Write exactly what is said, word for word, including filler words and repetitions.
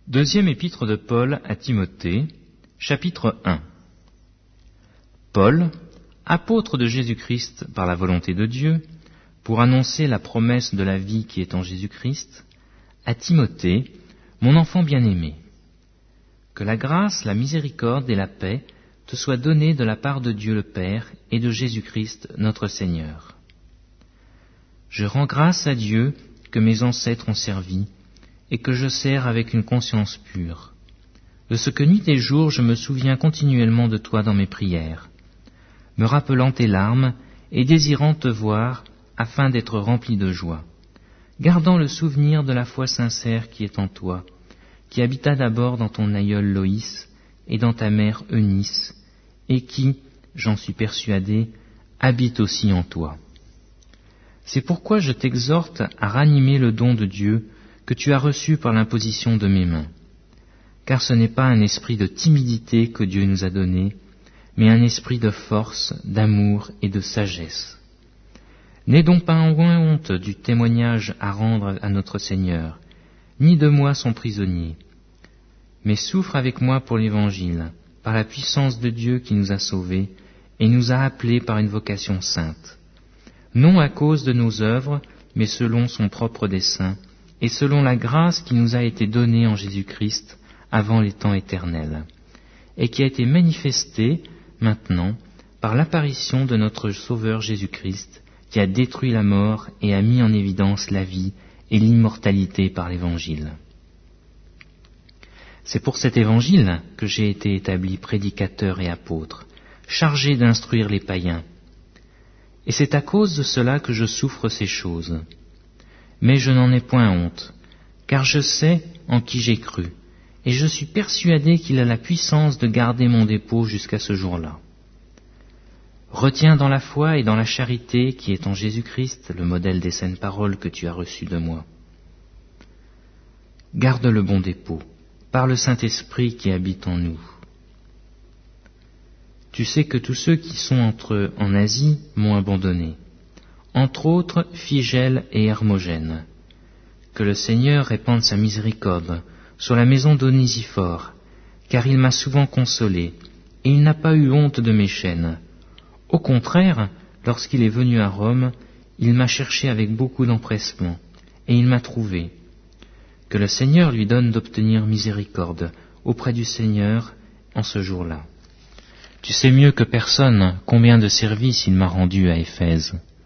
Deuxième épître de Paul à Timothée, chapitre un. Paul, apôtre de Jésus-Christ par la volonté de Dieu, pour annoncer la promesse de la vie qui est en Jésus-Christ, à Timothée, mon enfant bien-aimé. Que la grâce, la miséricorde et la paix te soient données de la part de Dieu le Père et de Jésus-Christ notre Seigneur. Je rends grâce à Dieu que mes ancêtres ont servi et que je sers avec une conscience pure. De ce que nuit et jour je me souviens continuellement de toi dans mes prières, me rappelant tes larmes et désirant te voir afin d'être rempli de joie, gardant le souvenir de la foi sincère qui est en toi, qui habita d'abord dans ton aïeul Loïs et dans ta mère Eunice, et qui, j'en suis persuadé, habite aussi en toi. C'est pourquoi je t'exhorte à ranimer le don de Dieu que tu as reçu par l'imposition de mes mains. Car ce n'est pas un esprit de timidité que Dieu nous a donné, mais un esprit de force, d'amour et de sagesse. N'aie donc pas en honte du témoignage à rendre à notre Seigneur, ni de moi son prisonnier, mais souffre avec moi pour l'Évangile, par la puissance de Dieu qui nous a sauvés et nous a appelés par une vocation sainte, non à cause de nos œuvres, mais selon son propre dessein, et selon la grâce qui nous a été donnée en Jésus-Christ avant les temps éternels, et qui a été manifestée maintenant par l'apparition de notre Sauveur Jésus-Christ, qui a détruit la mort et a mis en évidence la vie et l'immortalité par l'Évangile. C'est pour cet Évangile que j'ai été établi prédicateur et apôtre, chargé d'instruire les païens. Et c'est à cause de cela que je souffre ces choses. Mais je n'en ai point honte, car je sais en qui j'ai cru, et je suis persuadé qu'il a la puissance de garder mon dépôt jusqu'à ce jour-là. Retiens dans la foi et dans la charité qui est en Jésus-Christ le modèle des saines paroles que tu as reçues de moi. Garde le bon dépôt, par le Saint-Esprit qui habite en nous. Tu sais que tous ceux qui sont entre eux en Asie m'ont abandonné, entre autres Phygèle et Hermogène. Que le Seigneur répande sa miséricorde sur la maison d'Onésiphore, car il m'a souvent consolé, et il n'a pas eu honte de mes chaînes. Au contraire, lorsqu'il est venu à Rome, il m'a cherché avec beaucoup d'empressement, et il m'a trouvé. Que le Seigneur lui donne d'obtenir miséricorde auprès du Seigneur en ce jour-là. Tu sais mieux que personne combien de services il m'a rendu à Éphèse.